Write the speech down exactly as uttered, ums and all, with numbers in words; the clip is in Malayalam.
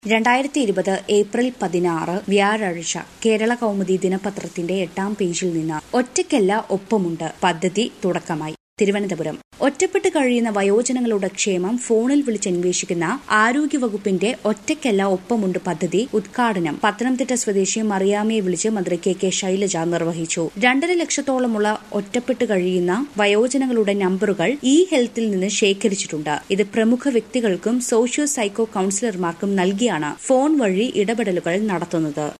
രണ്ടായിരത്തി ഇരുപത് ഏപ്രിൽ പതിനാറ് വ്യാഴാഴ്ച കേരള കൗമുദി ദിനപത്രത്തിന്റെ എട്ടാം പേജിൽ നിന്ന് ഒറ്റയ്ക്കല്ല ഒപ്പമുണ്ട് പദ്ധതി തുടക്കമായി. തിരുവനന്തപുരം ഒറ്റപ്പെട്ട് കഴിയുന്ന വയോജനങ്ങളുടെ ക്ഷേമം ഫോണിൽ വിളിച്ചന്വേഷിക്കുന്ന ആരോഗ്യവകുപ്പിന്റെ ഒറ്റയ്ക്കല്ല ഒപ്പമുണ്ട് പദ്ധതി ഉദ്ഘാടനം പത്തനംതിട്ട സ്വദേശി മറിയാമ്മയെ വിളിച്ച് മന്ത്രി കെ കെ ശൈലജ നിർവഹിച്ചു. രണ്ടര ലക്ഷത്തോളമുള്ള ഒറ്റപ്പെട്ട് കഴിയുന്ന വയോജനങ്ങളുടെ നമ്പറുകൾ ഇ ഹെൽത്തിൽ നിന്ന് ശേഖരിച്ചിട്ടുണ്ട്. ഇത് പ്രമുഖ വ്യക്തികൾക്കും സോഷ്യോ സൈക്കോ കൌൺസിലർമാർക്കും നൽകിയാണ് ഫോൺ വഴി ഇടപെടലുകൾ നടത്തുന്നത്.